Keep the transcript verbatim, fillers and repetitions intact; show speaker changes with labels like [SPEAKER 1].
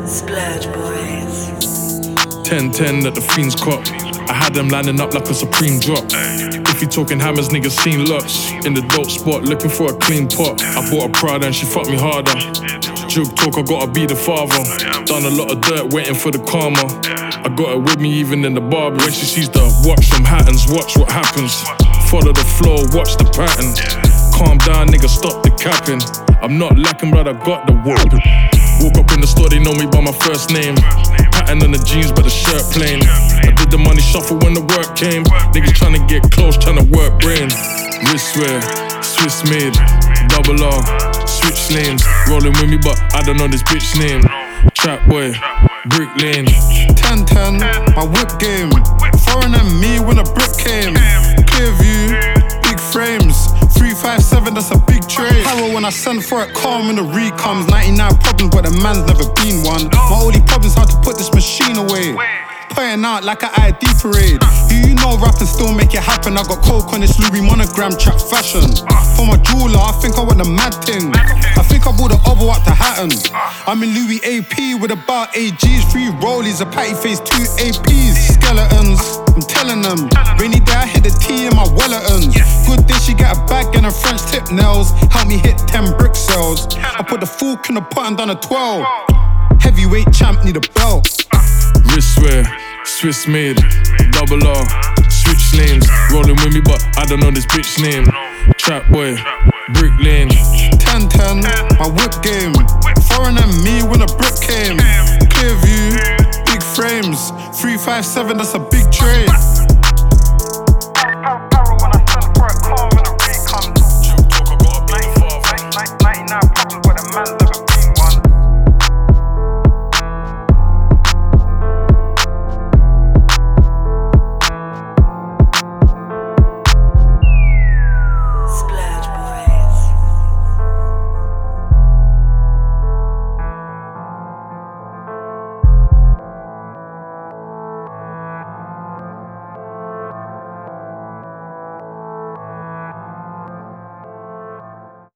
[SPEAKER 1] Splurge Boys.
[SPEAKER 2] ten ten at the Fiends cop. I had them lining up like a supreme drop. If you talking hammers, niggas seen lots. In the dope spot, looking for a clean pot. I bought a Prada and she fucked me harder. Jug talk, I gotta be the father. Done a lot of dirt, waiting for the karma. I got her with me even in the barber. When she sees the watch from Hattons, watch what happens. Follow the flow, watch the pattern. Calm down, nigga, stop the capping. I'm not lacking, but I got the whoop. Woke up in the store, they know me by my first name. Pattern on the jeans, but the shirt plain. I did the money shuffle when the work came. Niggas tryna get close, tryna work brain. Wristwear, Swiss made, double R, switch lanes. Rolling with me, but I don't know this bitch name. Trap boy, brick lane.
[SPEAKER 3] ten ten, my whip game. Foreign and me when a brick came. Clear view, big frames. three five seven, that's a big trade. Harrow when I send for it, calm when the re comes. ninety-nine problems, but the man's never been one. My only problem's how to put this machine away. Putting out like an I D parade. Do you know rap and still make it happen? I got coke on this Louis monogram trap fashion. For my jeweler, I think I want the mad thing. I think I bought the other up to Hatton. I'm in Louis A P with about eight G's, three rollies, a patty face, two A Ps. Skeletons, I'm telling them. Rainy day, I hit the T in my Wellertons. Good day, she get a bag and her French tip nails. Help me hit ten brick cells. I put the fork in the pot and done a twelve. Heavyweight champ need a belt.
[SPEAKER 2] Wristwear, Swiss made, double R, switch lanes. Rolling with me, but I don't know this bitch name. Trap boy, brick lane.
[SPEAKER 3] ten ten, my whip game. Foreign and me when a brick came. Clear view, big frames. three five seven, that's a big trade.